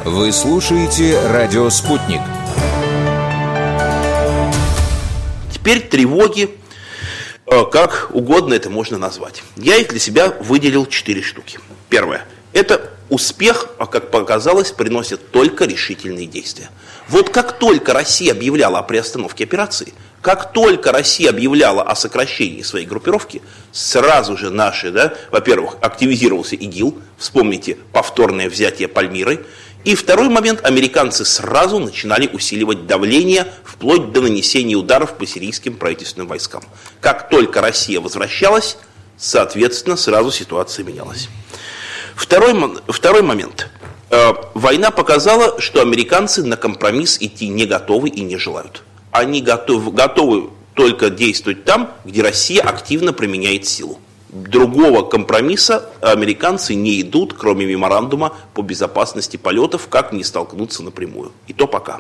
Вы слушаете «Радио Спутник». Теперь тревоги, как угодно это можно назвать. Я их для себя выделил 4 штуки. Первое. Это успех, как показалось, приносит только решительные действия. Вот как только Россия объявляла о приостановке операции, как только Россия объявляла о сокращении своей группировки, сразу же наши, во-первых, активизировался ИГИЛ, вспомните повторное взятие Пальмиры, и второй момент, американцы сразу начинали усиливать давление, вплоть до нанесения ударов по сирийским правительственным войскам. Как только Россия возвращалась, соответственно, сразу ситуация менялась. Второй момент. Война показала, что американцы на компромисс идти не готовы и не желают. Они готовы только действовать там, где Россия активно применяет силу. Другого компромисса американцы не идут, кроме меморандума по безопасности полетов, как не столкнуться напрямую. И то пока.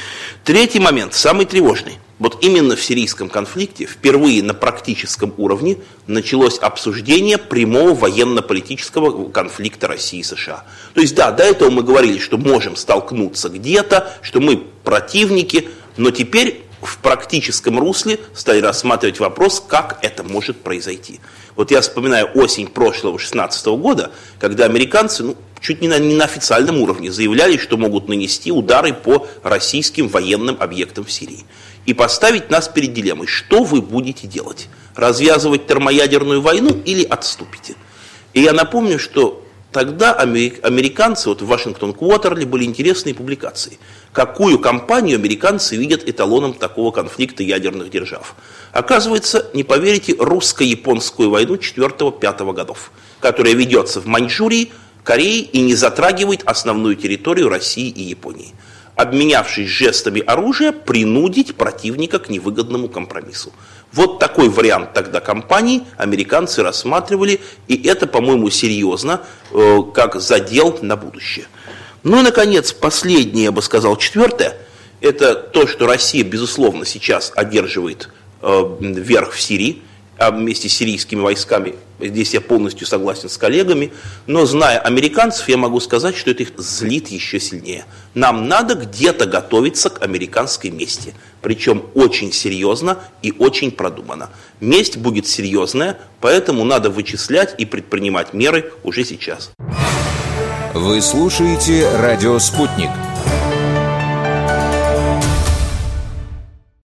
Третий момент, самый тревожный. Вот именно в сирийском конфликте впервые на практическом уровне началось обсуждение прямого военно-политического конфликта России и США. То есть, да, до этого мы говорили, что можем столкнуться где-то, что мы противники, но теперь в практическом русле стали рассматривать вопрос, как это может произойти. Вот я вспоминаю осень прошлого 2016 года, когда американцы чуть не на официальном уровне заявляли, что могут нанести удары по российским военным объектам в Сирии. И поставить нас перед дилеммой, что вы будете делать? Развязывать термоядерную войну или отступите? И я напомню, что тогда американцы, вот в Вашингтон-Квотерли были интересные публикации. Какую компанию американцы видят эталоном такого конфликта ядерных держав? Оказывается, не поверите, русско-японскую войну 4-5 годов, которая ведется в Маньчжурии, Корее и не затрагивает основную территорию России и Японии. Обменявшись жестами оружия, принудить противника к невыгодному компромиссу. Вот такой вариант тогда кампании американцы рассматривали, и это, по-моему, серьезно, как задел на будущее. Ну и, наконец, последнее, я бы сказал, 4, это то, что Россия, безусловно, сейчас одерживает верх в Сирии, вместе с сирийскими войсками. Здесь я полностью согласен с коллегами, но зная американцев, я могу сказать, что это их злит еще сильнее. Нам надо где-то готовиться к американской мести, причем очень серьезно и очень продуманно. Месть будет серьезная, поэтому надо вычислять и предпринимать меры уже сейчас. Вы слушаете «Радио Спутник».